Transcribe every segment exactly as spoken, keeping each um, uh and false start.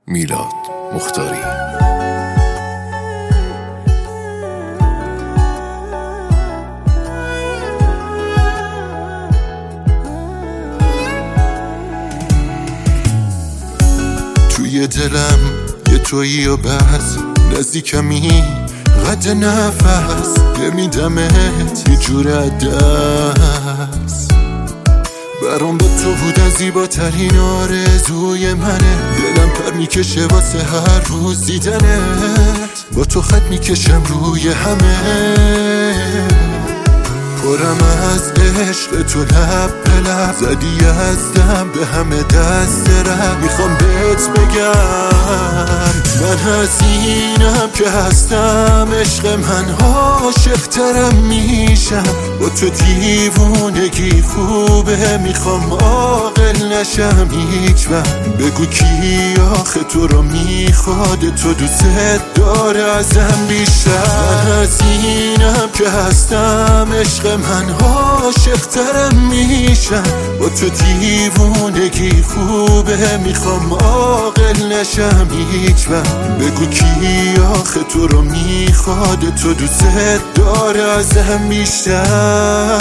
میلاد مختاری. توی دلم یه تویی و بس نزدیکمی قد نفس نمیدمت یه جور دست برام با تو بودن زیباترین آرزوی منه. دلم پر میکشه واسه هر روز دیدنت، با تو خط میکشم روی همه، پرم از عشق تو لب به لب زدی از دم به همه دست رد. میخوام بهت بگم من حزینم که هستم، عشق من عاشق ترم میشم، با تو دیوونگی خوبه، میخوام عاقل نشم هیچ وقت. بگو کی آخه تو رو میخواد، تو دوست داره ازم بیشتر. من حزینم که هستم، عشق من عاشق ترم میشم، با تو دیوونگی خوبه، میخوام عاقل نشم هیچ وقت. بگو کی آخه تو رو میخواد، تو دوست داره ازم بیشتر.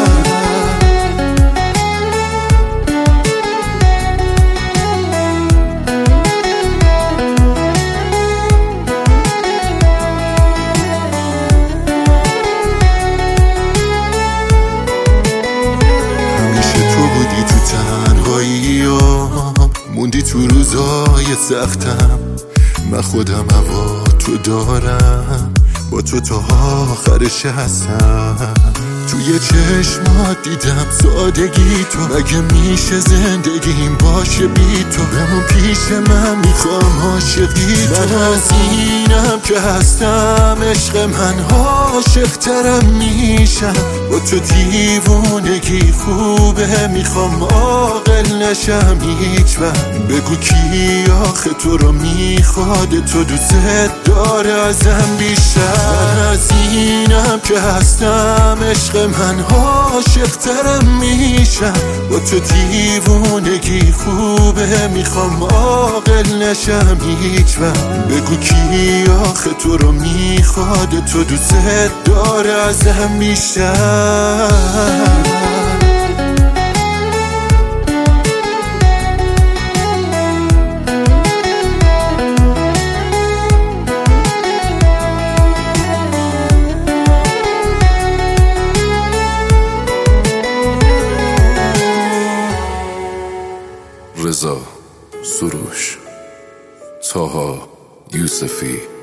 موندی تو روزای سختم، من خودم هوا تو دارم، با تو تا آخرش هستم. توی چشمات دیدم سادگی تو، مگه میشه زندگیم باشه بی تو؟ بمون پیش من، میخوام عاشقی تو. من حزینم که هستم، عشق من عاشق ترم میشم، با تو دیوونگی خوبه، میخوام عاقل نشم هیچ وقت. بگو کی آخه تو رو میخواد، تو دوست داره ازم بیشتر. من حزینم که هستم، عشق من عاشق ترم میشم، با تو دیوونگی خوبه، میخوام عاقل نشم هیچ وقت. بگو کی آخه تو رو میخواد، تو دوست داره ازم بیشتر. رضا سروش، طاها یوسفی.